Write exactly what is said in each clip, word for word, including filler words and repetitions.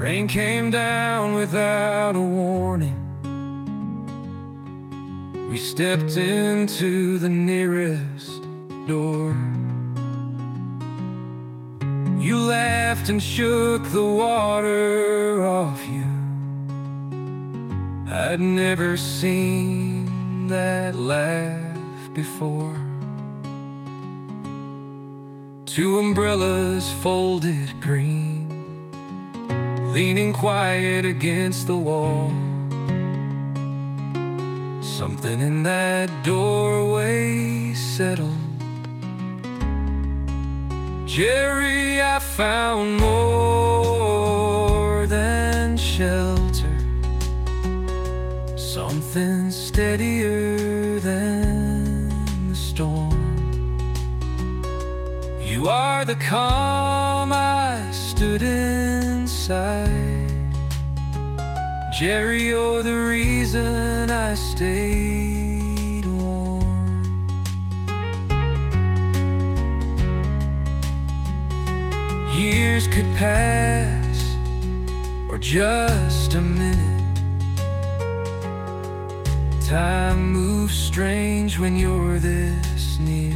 Rain came down without a warning. We stepped into the nearest door. You laughed and shook the water off you. I'd never seen that laugh before. Two umbrellas folded green, leaning quiet against the wall. Something in that doorway settled. Jerry, I found more than shelter, something steadier than the storm. You are the calm I stood inside. Jerry, you're the reason I stayed warm. Years could pass, or just a minute. Time moves strange when you're this near.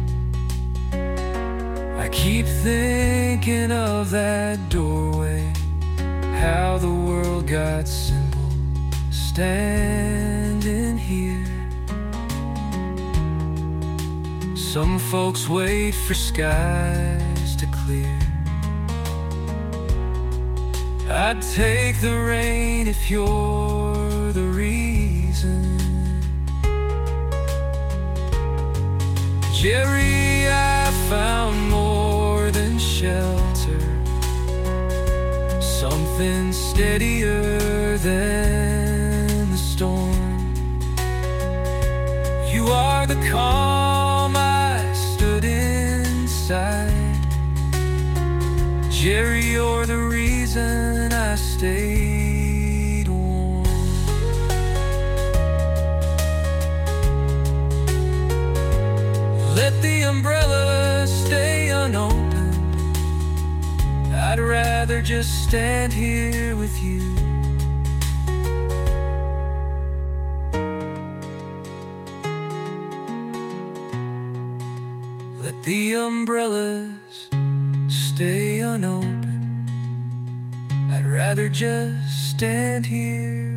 I keep thinking of that doorway, how the world got simple standing here. Some folks wait for skies to clear. I'd take the rain if you're the reason. Jerry, I found more than shelter, something steadier than the storm. You are the calm I stood inside. Jerry, you're the reason I stayed warm. Let the umbrella stay unopened. I'd rather just stand here with you. Let the umbrellas stay unopened. I'd rather just stand here